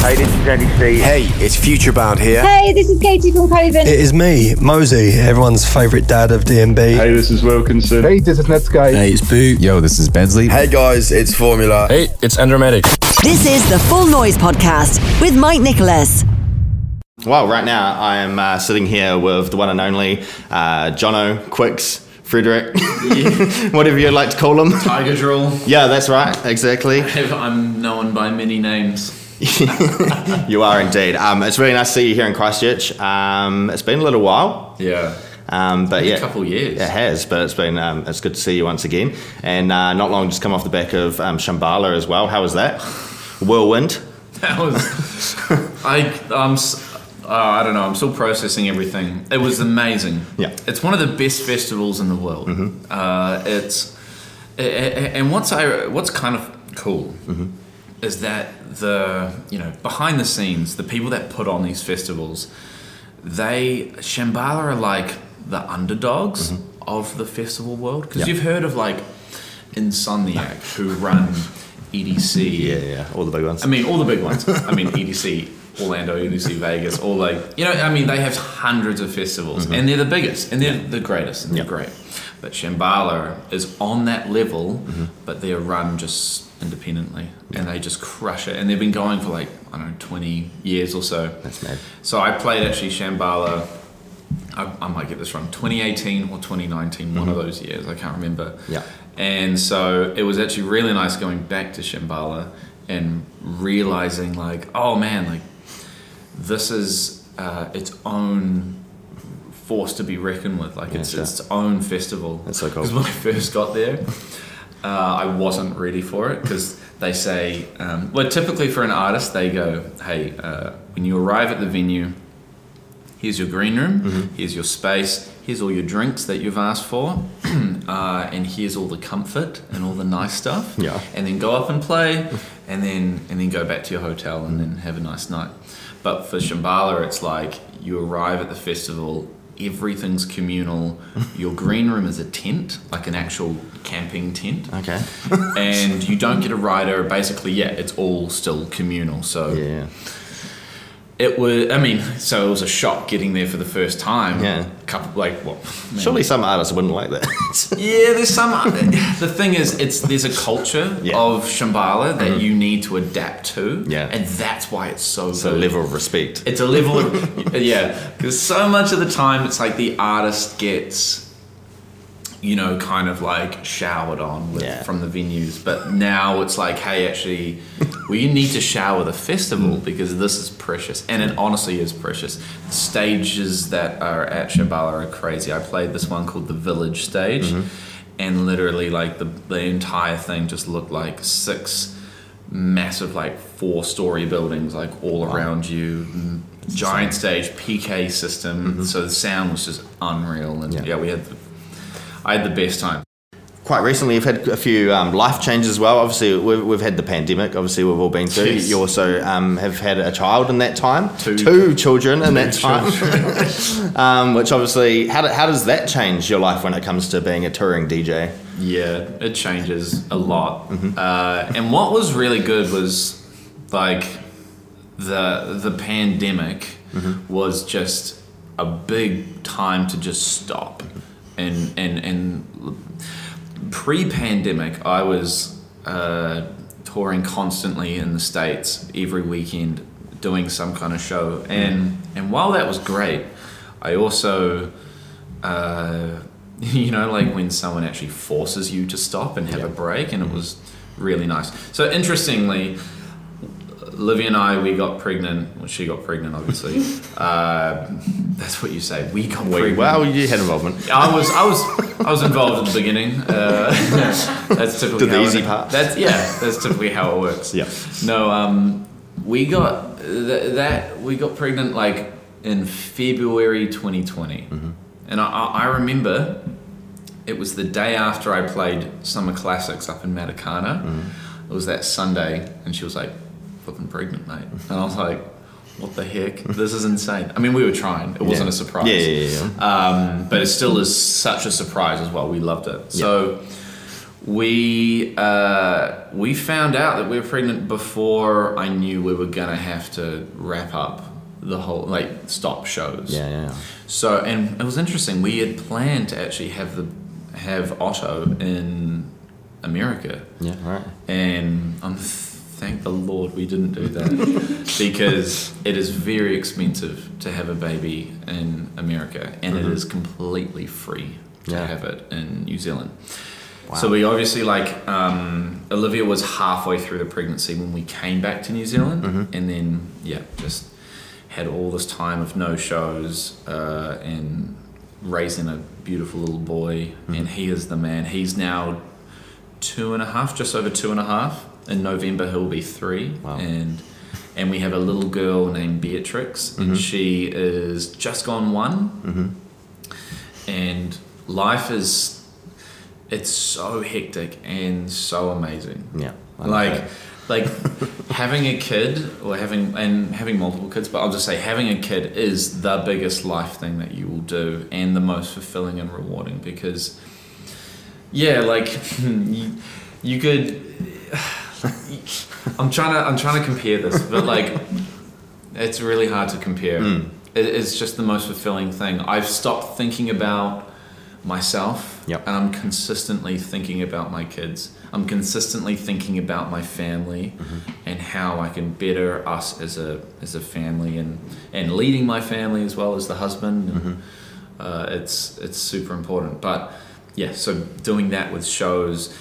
Hey, this is Andy C. Hey, it's Futurebound here. Hey, this is Katie from Coven. It is me, Mosey, everyone's favourite dad of DMB. Hey, this is Wilkinson. Hey, this is Netsky. Hey, it's Boo. Yo, this is Bensley. Hey guys, it's Formula. Hey, it's Andromatic. This is the Full Noise Podcast with Mike Nicholas. Well, right now I am sitting here with the one and only Jono, Quicks, Frederick, whatever you'd like to call him. Tiger Drill. Yeah, that's right, exactly. I'm known by many names. You are indeed. It's really nice to see you here in Christchurch. It's been a little while. Yeah. But yeah, a couple of years. It has, but it's good to see you once again. And not long just come off the back of Shambhala as well. How was that? Whirlwind. That was. I don't know. I'm still processing everything. It was amazing. Yeah. It's one of the best festivals in the world. Mm-hmm. And what's kind of cool is that behind the scenes, the people that put on these festivals, Shambhala are like the underdogs of the festival world, because you've heard of like Insomniac, who run EDC. Yeah, all the big ones. I mean, all the big ones. I mean, EDC Orlando, EDC Vegas, all like, they have hundreds of festivals, and they're the biggest, and they're the greatest, and they're great. But Shambhala is on that level, but they're run just independently, and they just crush it. And they've been going for like, 20 years or so. That's mad. So I played actually Shambhala, I might get this wrong, 2018 or 2019, one of those years, I can't remember. Yeah. And so it was actually really nice going back to Shambhala and realizing like, oh man, like this is its own force to be reckoned with. Like it's its own festival. That's so cool. Because when I first got there, I wasn't ready for it, because they say, typically for an artist, they go, hey, when you arrive at the venue, here's your green room, here's your space, here's all your drinks that you've asked for, and here's all the comfort and all the nice stuff. Yeah. And then go up and play, and then go back to your hotel and then have a nice night. But for Shambhala, it's like you arrive at the festival, everything's communal. Your green room is a tent, like an actual camping tent. Okay. And you don't get a rider. Basically, it's all still communal. So Yeah. it was. So it was a shock getting there for the first time. Yeah. Surely some artists wouldn't like that. Yeah, there's some. The thing is, there's a culture of Shambhala that you need to adapt to. Yeah. And that's why it's so It's good. a level of respect. It's a level of, because so much of the time it's like the artist gets, kind of like showered on from the venues. But now it's like, hey, actually, you need to shower the festival, because this is precious. And it honestly is precious. The stages that are at Shambhala are crazy. I played this one called the Village stage, and literally like the entire thing just looked like 6 massive like 4-story buildings like all around you, giant stage, PK system, so the sound was just unreal. And I had the best time. Quite recently, you've had a few life changes as well. Obviously, we've had the pandemic. Obviously, we've all been through. Yes. You also have had a child in that time. Two children in that time. Which obviously, how does that change your life when it comes to being a touring DJ? Yeah, it changes a lot. And what was really good was like the pandemic was just a big time to just stop. And pre-pandemic, I was touring constantly in the States every weekend, doing some kind of show. And while that was great, I also, like when someone actually forces you to stop and have a break, and it was really nice. So interestingly, Livy and I, we got pregnant. Well, she got pregnant, obviously. That's what you say. We got pregnant. Well, you had involvement. I was involved at the beginning. That's typically the easy part. That's typically how it works. Yeah. No, we got we got pregnant like in February 2020, and I remember it was the day after I played Summer Classics up in Matakana. It was that Sunday, and she was like, flipping pregnant, mate. And I was like, what the heck? This is insane. I mean, we were trying. It wasn't a surprise. Yeah. But it still is such a surprise as well. We loved it. So we found out that we were pregnant before I knew we were gonna have to wrap up the whole, like, stop shows. Yeah. So, and it was interesting. We had planned to actually have Otto in America. Yeah, right. And thank the Lord we didn't do that because it is very expensive to have a baby in America, and it is completely free to have it in New Zealand. Wow. So we obviously, like, Olivia was halfway through the pregnancy when we came back to New Zealand, and then just had all this time of no shows and raising a beautiful little boy, and he is the man. He's now 2.5, just over 2.5. In November he'll be 3. Wow. And we have a little girl named Beatrix, and she is just gone 1. And life it's so hectic and so amazing. Yeah. Like having a kid or having multiple kids, but I'll just say having a kid is the biggest life thing that you will do, and the most fulfilling and rewarding, because you could I'm trying to compare this, but like it's really hard to compare. It's just the most fulfilling thing. I've stopped thinking about myself, and I'm consistently thinking about my kids. I'm consistently thinking about my family and how I can better us as a family, and leading my family as well as the husband. It's super important. But so doing that with shows,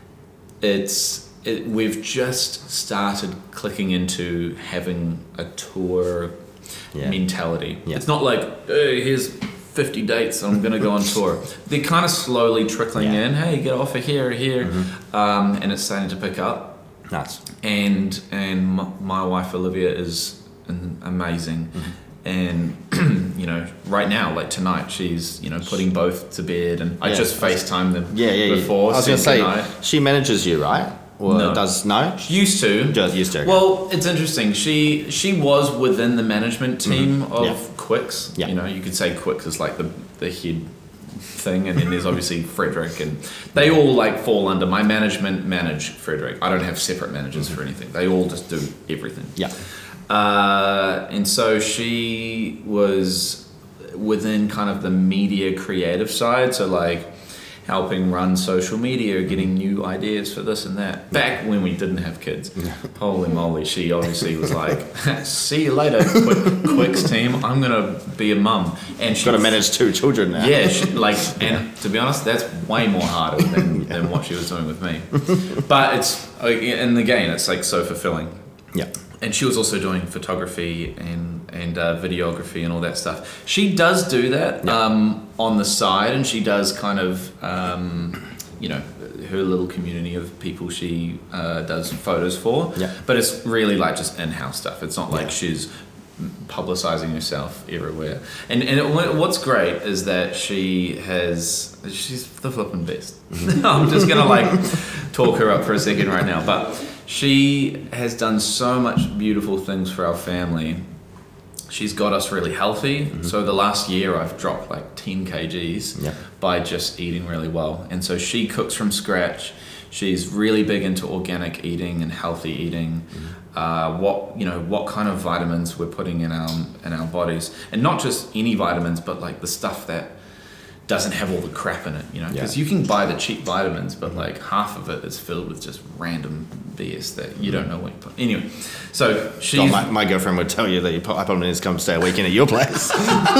we've just started clicking into having a tour mentality. It's not like, hey, here's 50 dates, I'm going to go on tour. They're kind of slowly trickling in. Hey, get off of here. And it's starting to pick up. Nice. And my wife Olivia is amazing. And right now, like tonight, she's putting both to bed, and I just FaceTimed them before. I was going to say, she manages you, right? Or no? She used to. Just used to. Okay. Well, it's interesting. She was within the management team of Quicks. Yeah. You could say Quicks is like the head thing, and then there's obviously Frederick, and they all like fall under my manage Frederick. I don't have separate managers for anything. They all just do everything. Yeah. And so she was within kind of the media creative side, so like helping run social media, getting new ideas for this and that. Back when we didn't have kids, holy moly, she obviously was like, see you later, Quicks team, I'm gonna be a mum. And she's got to manage 2 children now. Yeah, and to be honest, that's way more harder than what she was doing with me. But and again, it's like so fulfilling. Yeah. And she was also doing photography and videography and all that stuff. She does do that on the side, and she does kind of, her little community of people she does photos for. Yeah. But it's really like just in-house stuff. It's not like she's publicizing herself everywhere. And what's great is that she's the flipping best. I'm just gonna like talk her up for a second right now, but she has done so much beautiful things for our family. She's got us really healthy. So the last year I've dropped like 10 kgs by just eating really well. And so she cooks from scratch. She's really big into organic eating and healthy eating. What kind of vitamins we're putting in our bodies, and not just any vitamins, but like the stuff that doesn't have all the crap in it, because you can buy the cheap vitamins, but like half of it is filled with just random BS that you don't know what you put. Anyway, so my girlfriend would tell you that I probably need to come stay a weekend at your place.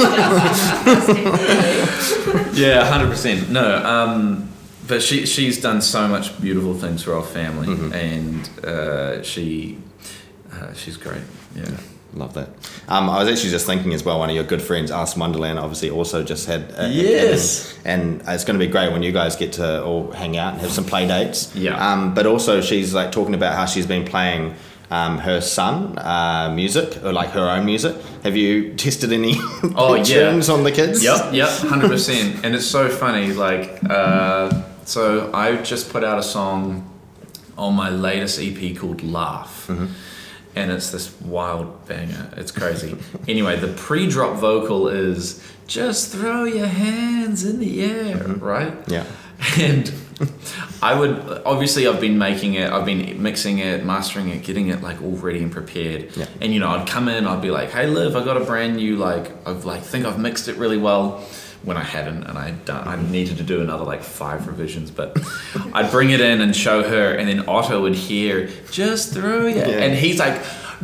Yeah, 100%. No, but she's done so much beautiful things for our family, and she's great. Yeah. Love that. I was actually just thinking as well, one of your good friends, Ask Wonderland, obviously also just had and it's going to be great when you guys get to all hang out and have some play dates. Yeah. But also she's like talking about how she's been playing her son music, or like her own music. Have you tested any tunes on the kids? Yep, 100%. And it's so funny, like so I just put out a song on my latest EP called Laugh. And it's this wild banger. It's crazy. Anyway, the pre-drop vocal is just throw your hands in the air, right? Yeah. And obviously I've been making it, I've been mixing it, mastering it, getting it like all ready and prepared. Yeah. And you know, I'd come in, I'd be like, hey Liv, I got a brand new, like, think I've mixed it really well. When I hadn't, and I needed to do another like 5 revisions, but I'd bring it in and show her, and then Otto would hear, just through it. Yeah. And he's like,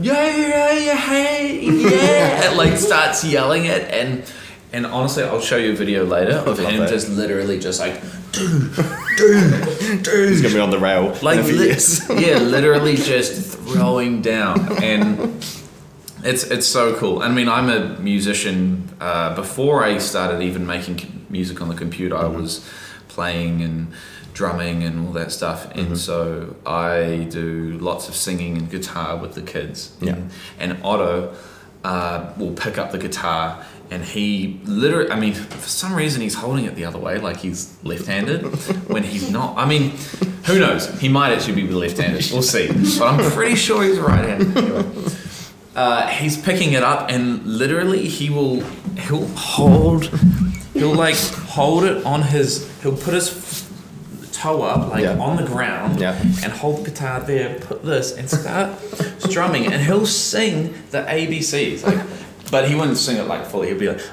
yeah, and like starts yelling it, and honestly, I'll show you a video later of him just literally just like, dude. He's gonna be on the rail like, in a few years. Yeah, literally just throwing down, and it's so cool. I mean, I'm a musician. Before I started even making music on the computer, I was playing and drumming and all that stuff, and so I do lots of singing and guitar with the kids. And Otto will pick up the guitar, and he literally, I mean, for some reason he's holding it the other way, like he's left-handed when he's not. I mean, who knows? He might actually be left-handed. We'll see. But I'm pretty sure he's right-handed. Anyway. He's picking it up, and literally he'll hold it on he'll put his toe up on the ground and hold the guitar there, put this and start strumming, and he'll sing the ABCs but he wouldn't sing it like fully. He'd be like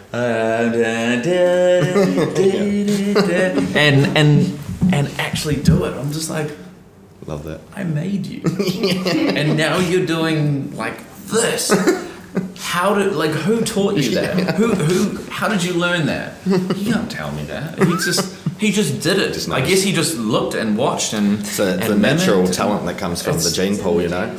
and actually do it. I'm just like, love that. I made you. And now you're doing like this. Who taught you that? How did you learn that? You can't tell me that. He just did it. I guess he just looked and watched and so the natural talent that comes from the gene pool, you know.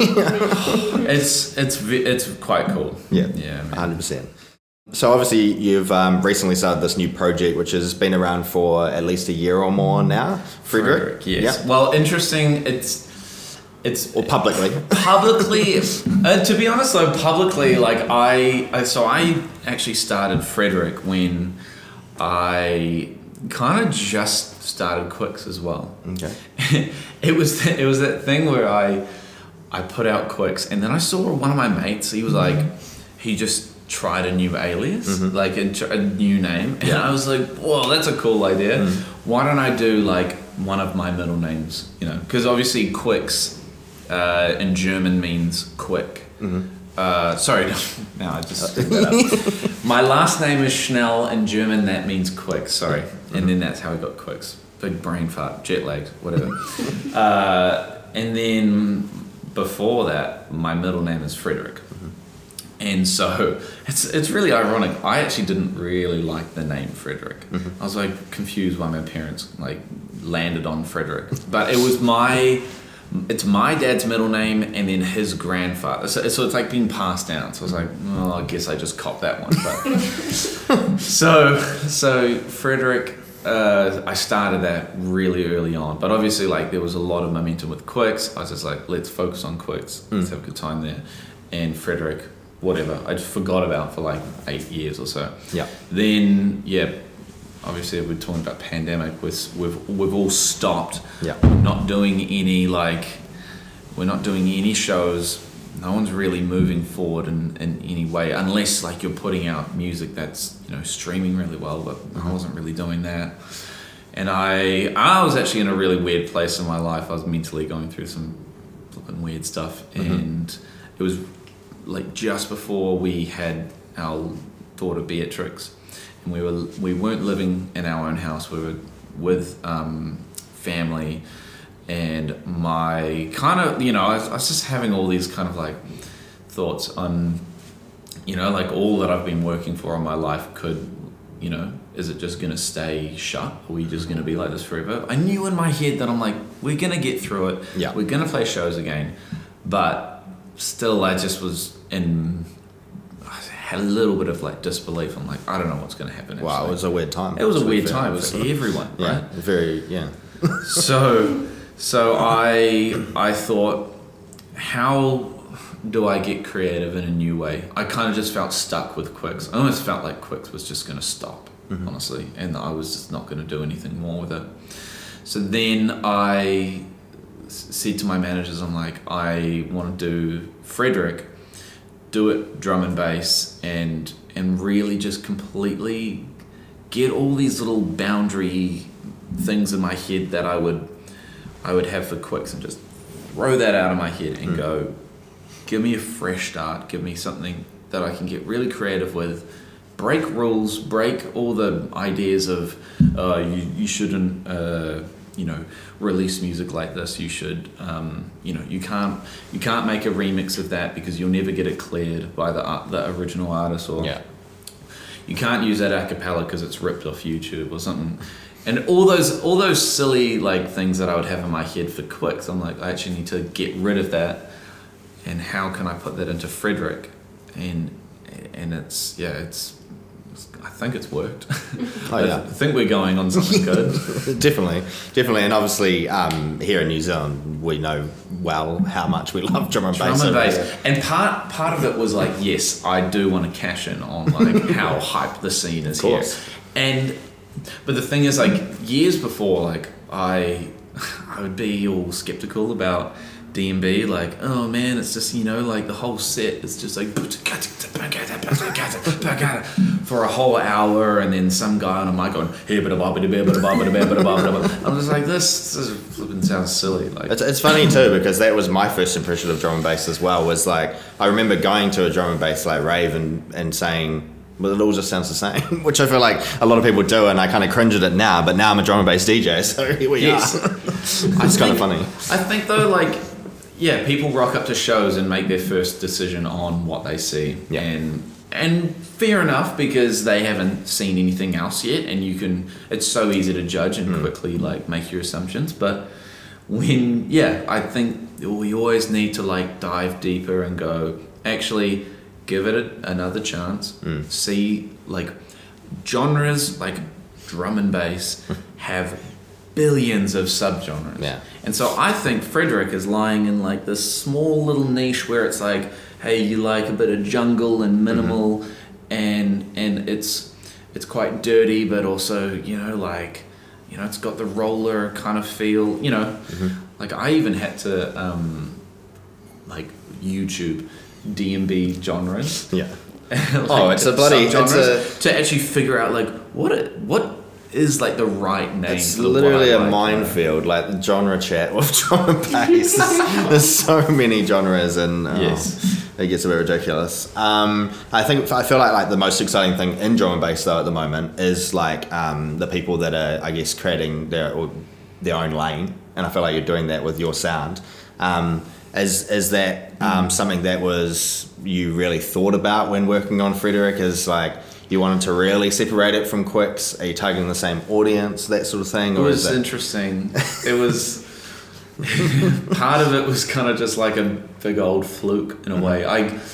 It's quite cool. Yeah, man. 100%. So obviously you've recently started this new project, which has been around for at least a year or more now. Frederick, yes. Yeah. Well, interesting. It's or publicly. To be honest though, publicly, like I actually started Frederick when I kind of just started Quicks as well. Okay. It was that thing where I put out Quicks, and then I saw one of my mates. He was like, he just tried a new alias, like a new name, and I was like, whoa, that's a cool idea. Why don't I do like one of my middle names? You know, because obviously Quicks in German means quick. Sorry, no, I just screwed that up. My last name is Schnell. In German, that means quick. Sorry, and then that's how I got Quicks. Big brain fart, jet lagged, whatever. And then before that, my middle name is Frederick. And so it's really ironic. I actually didn't really like the name Frederick. I was like confused why my parents like landed on Frederick, but it's my dad's middle name and then his grandfather. So it's like being passed down. So I was like, well, I guess I just copped that one. But so Frederick, I started that really early on. But obviously, like, there was a lot of momentum with Quicks. I was just like, let's focus on Quicks. Let's have a good time there. And Frederick, whatever, I just forgot about for like 8 years or so. Yeah. Then, obviously we're talking about pandemic. We've all stopped. Yeah. We're not doing any shows. No one's really moving forward in any way, unless like you're putting out music that's, you know, streaming really well, but I wasn't really doing that. And I was actually in a really weird place in my life. I was mentally going through some flipping weird stuff, and it was like just before we had our daughter Beatrix, and we weren't living in our own house. We were with family, and my kind of, you know, I was just having all these kind of like thoughts on, you know, like all that I've been working for in my life could, you know, is it just gonna stay shut? Are we just gonna be like this forever? I knew in my head that I'm like, we're gonna get through it. Yeah. We're gonna play shows again, but still, I just was I had a little bit of like disbelief. I'm like, I don't know what's going to happen. Wow, it was a weird time. It was a weird time. It was everyone, right? Yeah. So I thought, how do I get creative in a new way? I kind of just felt stuck with Quicks. I almost felt like Quicks was just going to stop, honestly, and I was just not going to do anything more with it. So then I said to my managers, I'm like, I want to do Frederick, do it drum and bass, and really just completely get all these little boundary things in my head that I would I would have for Quicks and just throw that out of my head and go, give me a fresh start, give me something that I can get really creative with, break rules, break all the ideas of you shouldn't release music like this, you should you can't make a remix of that because you'll never get it cleared by the original artist, or you can't use that a cappella because it's ripped off YouTube or something. And all those silly like things that I would have in my head for Quicks, I'm like, I actually need to get rid of that, and how can I put that into Frederick? And it's I think it's worked. I think we're going on something good. Definitely, and obviously here in New Zealand we know well how much we love drum and bass. And part of it was like, yes, I do want to cash in on like how hyped the scene is here. But the thing is, like, years before, like I would be all skeptical about DMB, like, oh man, it's just, like the whole set is just like for a whole hour, and then some guy on a mic going I'm just like, this flipping sounds silly. Like, it's funny too, because that was my first impression of drum and bass as well. Was like, I remember going to a drum and bass like rave and saying, well, it all just sounds the same, which I feel like a lot of people do, and I kind of cringe at it now, but now I'm a drum and bass DJ, so here we are. It's kind of funny. I think though, like, people rock up to shows and make their first decision on what they see, and fair enough, because they haven't seen anything else yet, and it's so easy to judge and quickly like make your assumptions. But when I think we always need to like dive deeper and go, actually give it another chance. See, like, genres like drum and bass have billions of subgenres. And so I think Frederick is lying in like this small little niche where it's like, hey, you like a bit of jungle and minimal, and it's quite dirty, but also it's got the roller kind of feel. Like I even had to like YouTube DMB genres. Like, it's a bloody to actually figure out like what is like the right name. It's literally a minefield, like the genre chat with drum and bass. There's so many genres, and it gets a bit ridiculous. I feel like the most exciting thing in drum and bass though at the moment is like the people that are, I guess, creating their own lane, and I feel like you're doing that with your sound. Is that something that was you really thought about when working on Frederick? Is like you wanted to really separate it from Quicks? Are you targeting the same audience, that sort of thing? It was interesting. It was part of it was kind of just like a big old fluke in a way.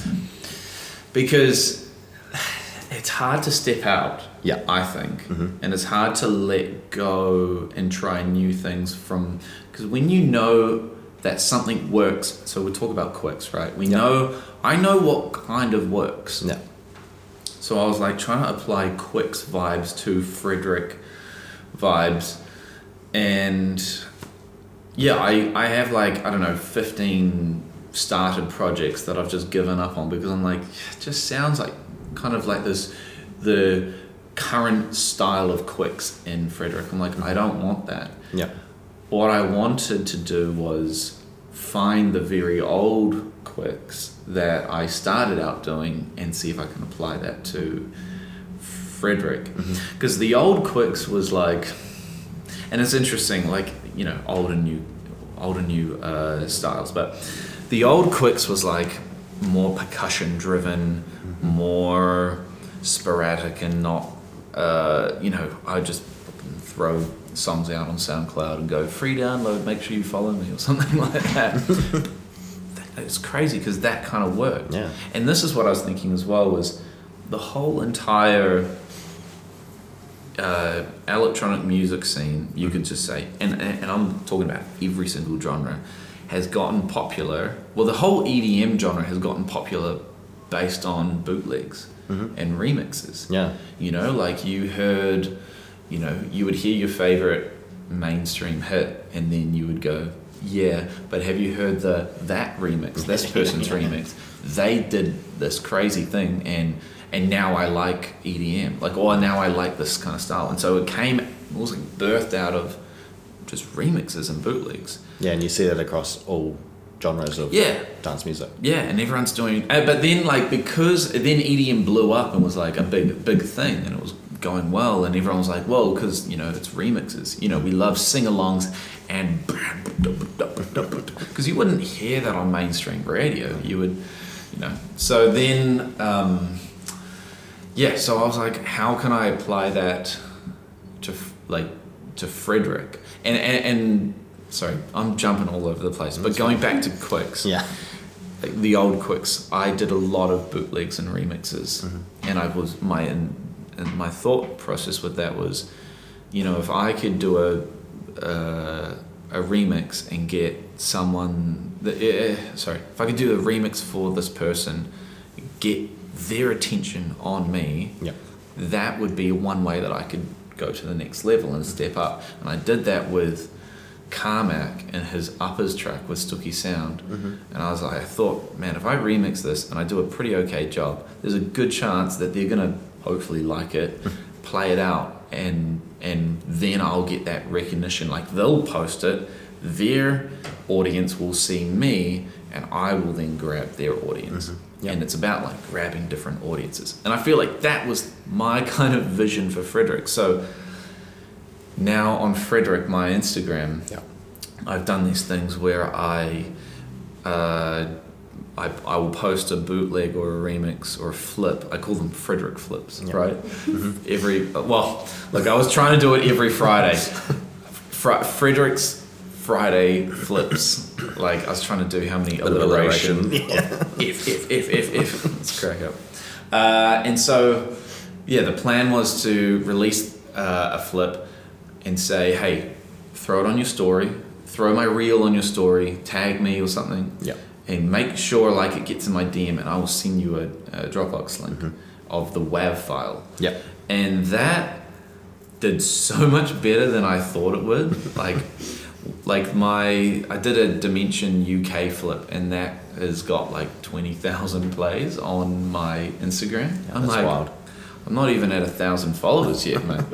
Because it's hard to step out. I think, and it's hard to let go and try new things because when you know that something works. So we talk about Quicks, right? I know what kind of works. So I was like trying to apply Quicks vibes to Frederick vibes, and I have like, I don't know, 15 started projects that I've just given up on because I'm like, it just sounds like kind of like the current style of Quicks in Frederick. I'm like, I don't want that. What I wanted to do was find the very old Quicks that I started out doing and see if I can apply that to Frederick. Because the old Quicks was like, and it's interesting, like, old and new styles, but the old Quicks was like more percussion driven, more sporadic, and not, I just throw songs out on SoundCloud and go free download, make sure you follow me or something like that. It's crazy because that kind of worked. And this is what I was thinking as well, was the whole entire electronic music scene, you could just say, and I'm talking about every single genre, has gotten popular. Well, the whole EDM genre has gotten popular based on bootlegs and remixes. Like you heard, you would hear your favorite mainstream hit, and then you would go, but have you heard that remix, this person's remix? They did this crazy thing, and now I like EDM, like, or now I like this kind of style. And so it was like birthed out of just remixes and bootlegs. Yeah, and you see that across all genres of dance music. Yeah, and everyone's doing. But then, like, because then EDM blew up and was like a big thing, and it was going well, and everyone was like, well, because it's remixes. We love sing-alongs and because you wouldn't hear that on mainstream radio. You would, So then, so I was like, how can I apply that to Frederick? And sorry, I'm jumping all over the place, but going back to Quicks, like the old Quicks, I did a lot of bootlegs and remixes, and I was my thought process with that was, if I could do a remix and get someone, if I could do a remix for this person, get their attention on me, that would be one way that I could go to the next level and step up. And I did that with Carmack and his Uppers track with Stooky Sound, and I thought, man, if I remix this and I do a pretty okay job, there's a good chance that they're gonna hopefully like it, play it out, and then I'll get that recognition. Like, they'll post it, their audience will see me, and I will then grab their audience. And it's about like grabbing different audiences, and I feel like that was my kind of vision for Frederick. So now on Frederick, my Instagram, I've done these things where I will post a bootleg or a remix or a flip. I call them Frederick flips, right? I was trying to do it every Friday. Frederick's Friday flips. Like, I was trying to do how many alliteration. If. Let's crack up. And so, the plan was to release a flip and say, hey, throw it on your story, throw my reel on your story, tag me or something. And make sure like it gets in my DM, and I will send you a Dropbox link of the WAV file. And that did so much better than I thought it would. I did a Dimension UK flip, and that has got like 20,000 plays on my Instagram. I'm like, wild. I'm not even at 1,000 followers yet, man.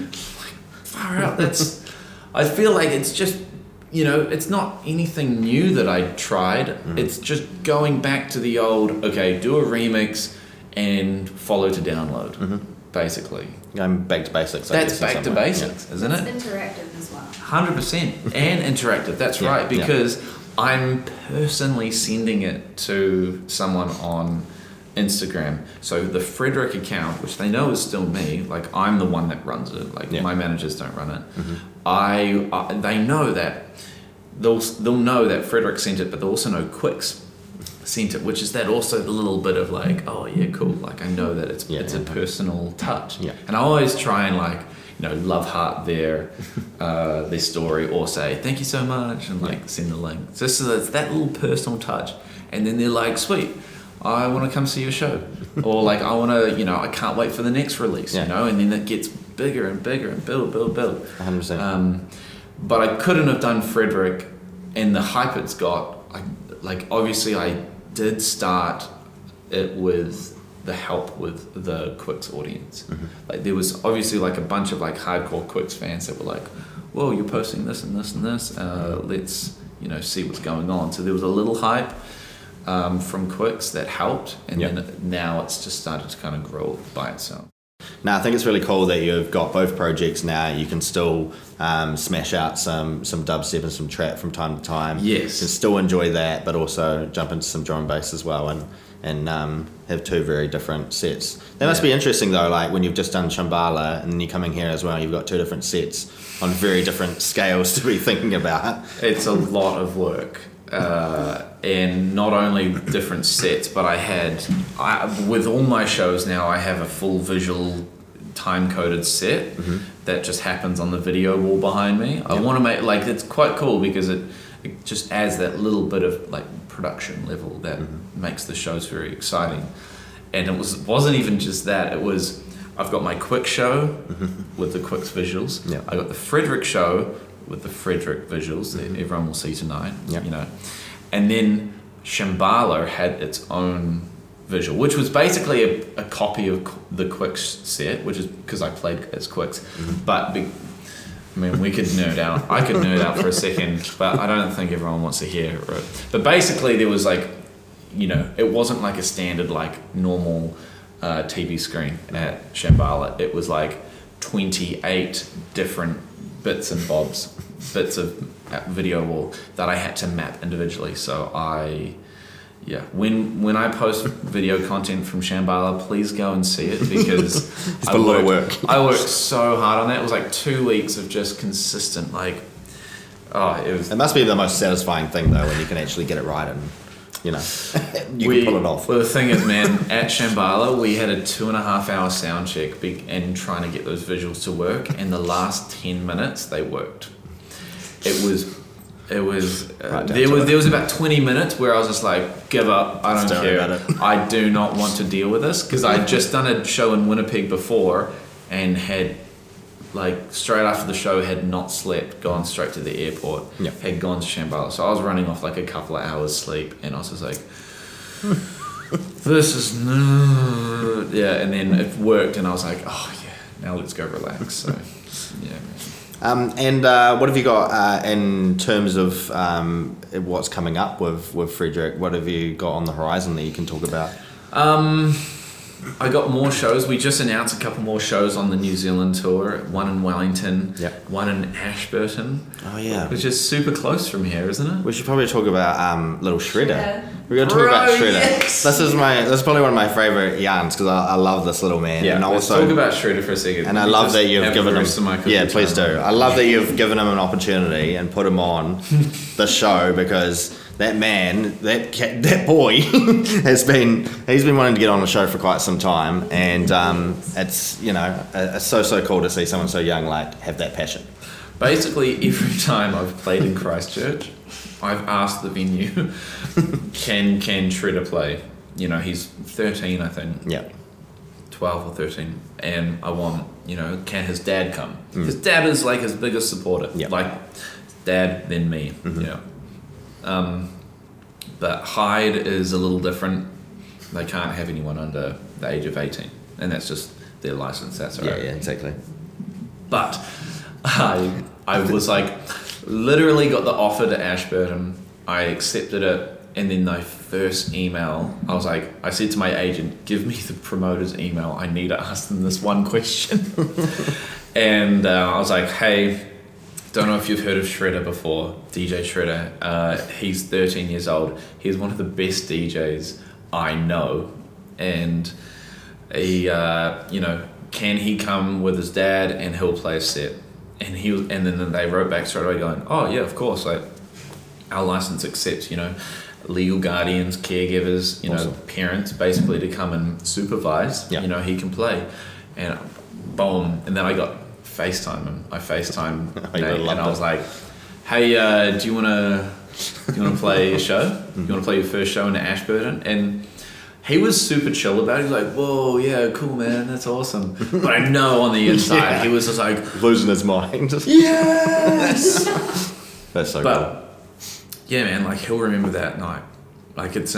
Far out. I feel like it's just, it's not anything new that I tried. It's just going back to the old, okay, do a remix and follow to download, basically. Going back to basics. That's back to basics, isn't it? It's interactive as well. 100%. And interactive, that's right, because I'm personally sending it to someone on Instagram. So the Frederick account, which they know is still me, like I'm the one that runs it, like my managers don't run it. They know that they'll know that Frederick sent it, but they'll also know Quicks sent it, which is that also the little bit of like, oh yeah, cool, like I know that it's a personal touch. And I always try and like, love heart their story, or say thank you so much, and like send the link. So it's that little personal touch, and then they're like, sweet, I want to come see your show, or like I want to, I can't wait for the next release, and then it gets bigger and bigger and build. 100%. But I couldn't have done Frederick and the hype it's got. Obviously I did start it with the help with the Quicks audience. Like there was obviously like a bunch of like hardcore Quicks fans that were like, whoa, you're posting this and this and this, let's see what's going on. So there was a little hype from Quicks that helped, and then now it's just started to kind of grow by itself. Now I think it's really cool that you've got both projects now. You can still smash out some dubstep and some trap from time to time. Yes. You can still enjoy that, but also jump into some drum and bass as well, and have two very different sets. That must be interesting though, like when you've just done Shambhala and then you're coming here as well, you've got two different sets on very different scales to be thinking about. It's a lot of work. And not only different sets, but with all my shows now, I have a full visual time-coded set that just happens on the video wall behind me. I want to make, like, it's quite cool because it just adds that little bit of like production level that makes the shows very exciting. And it wasn't even just that, it was, I've got my Quick show with the Quicks visuals. I got the Frederick show with the Frederick visuals that everyone will see tonight, and then Shambhala had its own visual, which was basically a copy of the Quicks set, which is because I played as Quicks, but I mean, we could nerd out. I could nerd out for a second, but I don't think everyone wants to hear it. But basically, there was like, you know, it wasn't like a standard, like normal TV screen at Shambhala. It was like 28 different bits and bobs, bits of video wall that I had to map individually. So when I post video content from Shambhala, please go and see it, because it's a lot of work. I worked so hard on that. It was like 2 weeks of just consistent, like, It must be the most satisfying thing though, when you can actually get it right and, you know, you can pull it off. Well, the thing is, man, at Shambhala, we had a 2.5 hour sound check and trying to get those visuals to work, and the last 10 minutes they worked. There was about 20 minutes where I was just like, give up, I don't care, I do not want to deal with this, because I'd just done a show in Winnipeg before and had, like, straight after the show, had not slept, gone straight to the airport, had gone to Shambhala, so I was running off like a couple of hours sleep, and I was just like, this is no, and then it worked, and I was like, oh yeah, now let's go relax. So yeah, man. And what have you got in terms of what's coming up with Frederick? What have you got on the horizon that you can talk about? I got more shows. We just announced a couple more shows on the New Zealand tour. One in Wellington, one in Ashburton. Oh yeah, which is super close from here, isn't it? We should probably talk about Little Shredder. We're going to talk about Shredder. Yes. This is probably one of my favourite yarns, because I love this little man. Yeah, and let's also talk about Shredder for a second. And I love that you've given him. Yeah, please do. I love that you've given him an opportunity and put him on the show, because that man, that boy, he's been wanting to get on the show for quite some time, and it's, you know, it's so cool to see someone so young like have that passion. Basically, every time I've played in Christchurch, I've asked the venue, can Shredder play? You know, he's 13, I think. Yeah. 12 or 13, and I want, you know, can his dad come? His dad is like his biggest supporter. Yeah. Like, dad, then me. Mm-hmm. You know. But Hyde is a little different. They can't have anyone under the age of 18, and that's just their license. That's all right. Yeah, exactly. But I was like, literally got the offer to Ashburton. I accepted it, and then the first email, I said to my agent, give me the promoter's email. I need to ask them this one question. And I was like, hey, don't know if you've heard of Shredder before, DJ Shredder. He's 13 years old. He's one of the best DJs I know. And he, you know, can he come with his dad and he'll play a set? And then they wrote back straight away going, oh yeah, of course. Like, our license accepts, you know, legal guardians, caregivers, you know, parents, basically to come and supervise. You know, he can play. And boom. And then I got FaceTime him. I FaceTime Nate, and I was like, hey, do you want to play a show? Do you want to play your first show in Ashburton? And he was super chill about it. He was like, whoa, yeah, cool, man, that's awesome. But I know on the inside, he was just like, losing his mind. Yes! That's so cool. Yeah, man, like, he'll remember that night. Like, it's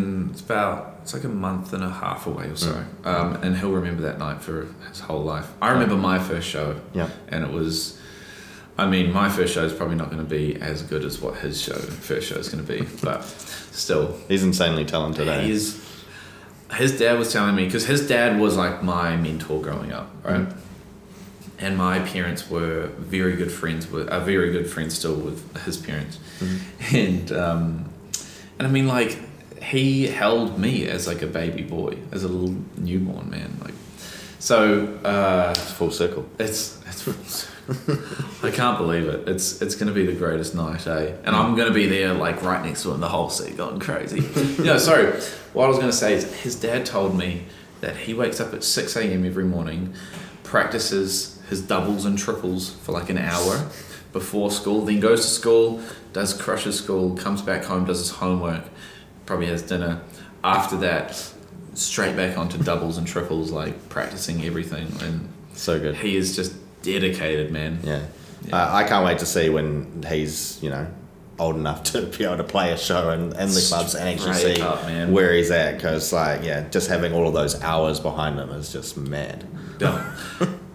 like a month and a half away or so. And he'll remember that night for his whole life. I remember my first show. Yeah. And it was, I mean, my first show is probably not going to be as good as what his first show is going to be, but still. He's insanely talented, eh? His dad was telling me, because his dad was like my mentor growing up, right? And my parents were very good friends still with his parents. And I mean, like, he held me as like a baby boy, as a little newborn man. Like, so it's full circle. It's full circle. I can't believe it. It's gonna be the greatest night, eh? And I'm gonna be there, like, right next to him, the whole seat going crazy. Sorry. What I was gonna say is, his dad told me that he wakes up at 6 a.m. every morning, practices his doubles and triples for like an hour before school, then goes to school, does Crusher's school, comes back home, does his homework, probably has dinner. After that, straight back onto doubles and triples, like practicing everything. And so good. He is just dedicated, man. Yeah. I can't wait to see when he's, you know, old enough to be able to play a show in the clubs and actually see where he's at, because, like, yeah, just having all of those hours behind him is just mad.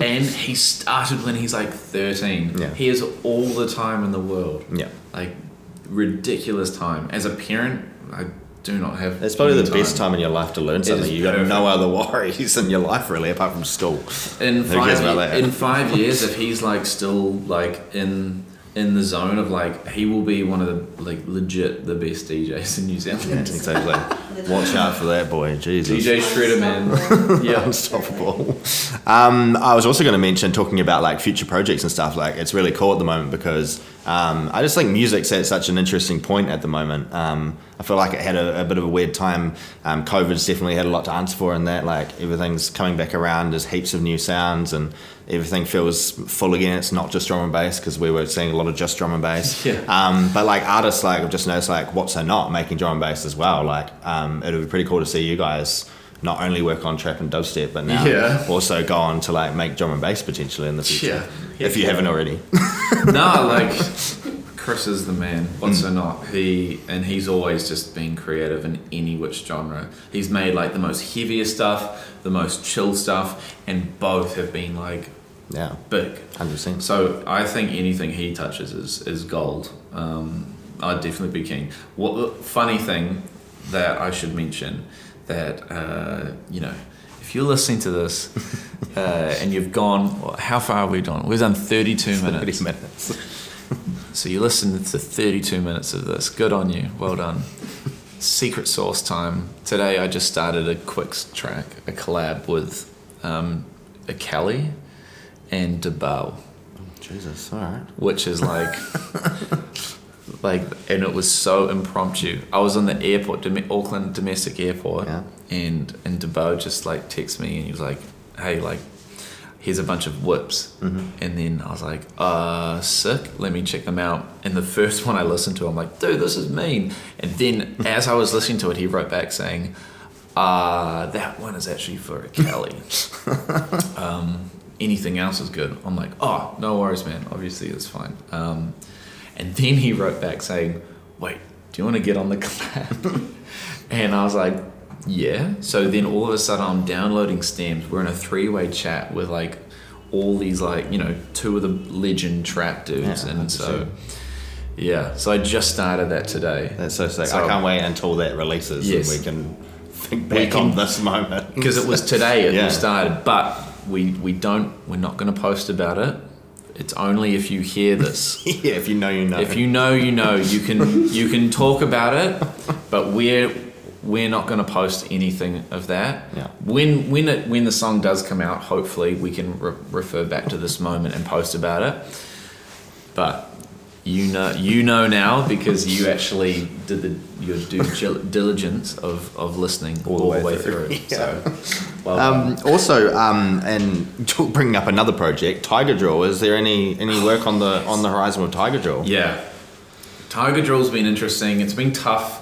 And he started when he's like 13. Yeah. He has all the time in the world. Yeah. Like, ridiculous time. As a parent, I do not have. It's probably any the best time in your life to learn something. You got no other worries in your life really, apart from school. In Who cares about that? in 5 years, if he's like still like in the zone of like, he will be one of the like legit the best DJs in New Zealand. Yeah, exactly. Watch out for that boy, Jesus. DJ Shredder, man. Yeah, unstoppable. I was also going to mention, talking about like future projects and stuff, like it's really cool at the moment because I just think music's at such an interesting point at the moment. I feel like it had a bit of a weird time. COVID's definitely had a lot to answer for in that. Like everything's coming back around. There's heaps of new sounds and everything feels full again. It's not just drum and bass because we were seeing a lot of just drum and bass. Yeah. But like artists, like I've just noticed, like what's they not making drum and bass as well. Like it would be pretty cool to see you guys not only work on trap and dubstep, but now also go on to like make drum and bass potentially in the future, if you haven't already. No, like Chris is the man. What's so not? He's always just been creative in any which genre. He's made like the most heavier stuff, the most chill stuff, and both have been like big. 100%. So I think anything he touches is gold. I'd definitely be keen. Funny thing that I should mention that you know, if you're listening to this and you've gone, how far have we done? We've done 32 minutes. 30 minutes. So you listened to 32 minutes of this. Good on you. Well done. Secret Sauce time. Today I just started a Quicks track, a collab with a Kelly and DeBow. Jesus, all right. Which is like, and it was so impromptu. I was on the airport, Auckland domestic airport, and DeBow just like texted me and he was like, hey, like, here's a bunch of whips. And then I was like, sick, let me check them out. And the first one I listened to, I'm like, dude, this is mean. And then as I was listening to it, he wrote back saying, that one is actually for a Kelly. Anything else is good. I'm like, oh, no worries, man. Obviously, it's fine. And then he wrote back saying, wait, do you want to get on the collab? And I was like, yeah. So then all of a sudden I'm downloading stems. We're in a 3-way chat with like all these like, you know, 2 of the legend trap dudes. And so, so I just started that today. That's so sick. I can't wait until that releases and we can think back on this moment. Because it was today it started, but we're not going to post about it. It's only if you hear this. If you know, you know. If you know, you know. You can talk about it, but we're not going to post anything of that. Yeah. When the song does come out, hopefully we can refer back to this moment and post about it. But you know now because you actually did your due diligence of listening all the way through. So, well also, and bringing up another project, Tiger Drill. Is there any work on the horizon with Tiger Drill? Yeah, Tiger Drill's been interesting. It's been tough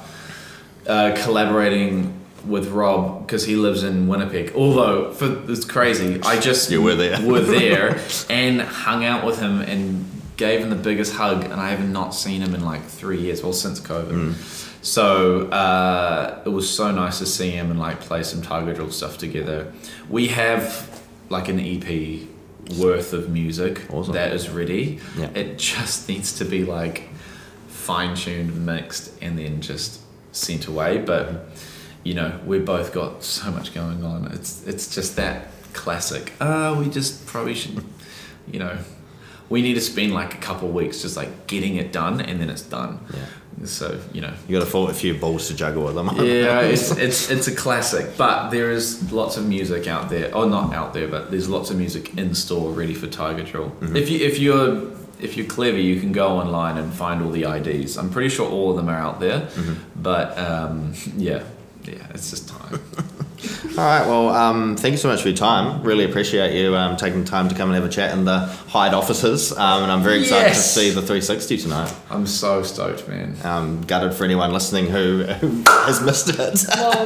collaborating with Rob because he lives in Winnipeg. Although it's crazy, I just were there and hung out with him and gave him the biggest hug, and I have not seen him in like 3 years. Well, since COVID. So it was so nice to see him and like play some Tiger Drill stuff together. We have like an EP worth of music that is ready. Yeah. It just needs to be like fine-tuned, mixed, and then just sent away. But you know, we've both got so much going on. It's just that classic. We just probably should, you know, we need to spend like a couple of weeks just like getting it done, and then it's done. Yeah. So you know, you got to fall a few balls to juggle with them. Yeah, it's a classic. But there is lots of music out there, or not out there, but there's lots of music in store ready for Tiger Drill. If you're clever, you can go online and find all the IDs. I'm pretty sure all of them are out there. But yeah, it's just time. All right, well, thank you so much for your time. Really appreciate you taking time to come and have a chat in the Hyde offices. And I'm very excited to see the 360 tonight. I'm so stoked, man. Gutted for anyone listening who has missed it.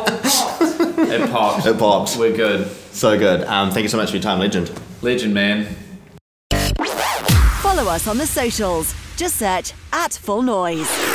It popped. It popped. We're good. So good. Thank you so much for your time, Legend. Legend, man. Follow us on the socials. Just search @Full Noise.